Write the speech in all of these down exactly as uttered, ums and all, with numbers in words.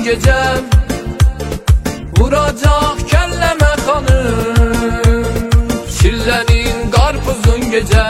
gece vuracak kelleme hanım, çillenin karpuzun gece.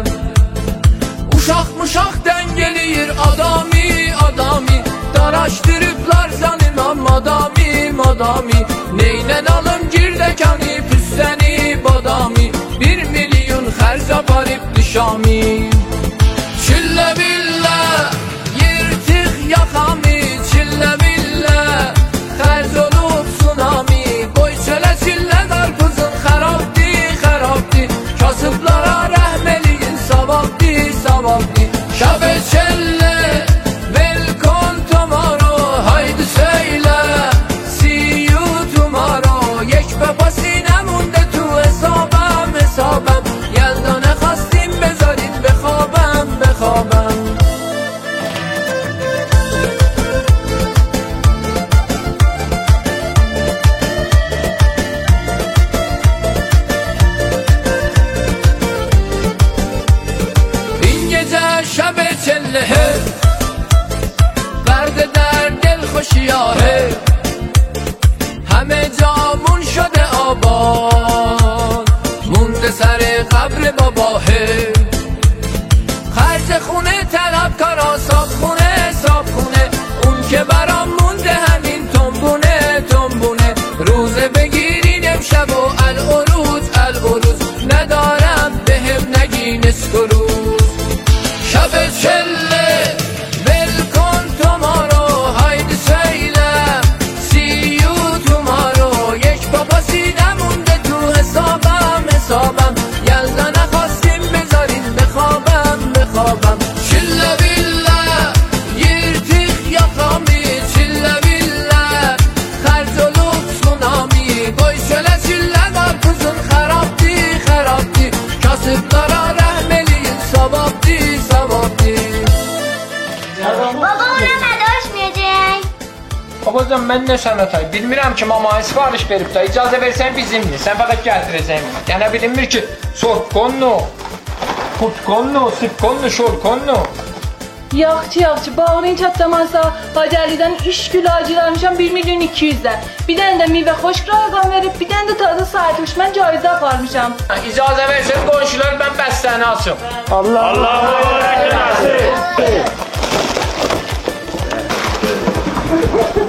Uşak muşak dengeliyir adami adami, daraştırıplar zanimam adami adami. Neylen alım girdekani püsteni badami, bir milyon herz aparıp dişami. Çille bille yırtık yakami, çille bille herz olup tsunami. Koy çöle çille karpuzun harapti harapti, kasıplara rahmeliyin savapti savapti. Şabe çelle welcome tomorrow, haydi söyle see you tomorrow. Yek bebasine munde tu hesabem hesabem, yeldane khastim bezarit bekhabem bekhabem. این gece şabe çelle hey, درد در دل خوشیا hey. همه جامون شده آباد، مونده سر قبر بابا hey. خرج خونه طلب کارا صاف خونه صاف خونه، اون که برام مونده همین تنبونه تنبونه. روزه بگیرین امشب و العروض العروض، ندارم بهم نگی نصف روز. شب چله welcome tomorrow، haydi söyle see you tomorrow. یک بابا سینه مونده تو حسابم حسابم، یلدا نخواستیم بذارین بخوابم بخوابم. چله بیله یرتیق یاقامی، چله بیله خرج olup tsunami. Koy şöyle çille karpuzun harapti harapti, kasıplara rahmeliyin savapti savapti. Baba ona mədə açmayacaq. Babacan mən nə sənətay, bilmirəm ki mamaya sipariş verib də, icazə versən bizimdir, sən fəqət gəldirəcəksən. Yəni bilinmir ki sortkonlu, kurtkonlu, sipkonlu, şorkonlu. Yaxçı yaxçı, bağlayın çatlamazsa Hacəlidən iş gül acılarmışam bir milyon iki yüzdə. Bir dənə də meyvə xoş rayqan verib, bir dənə də tadı sayılmış, mən caizə aparmışam. İcazə versən qonşular, mən bəstəni açım. Allah Allah.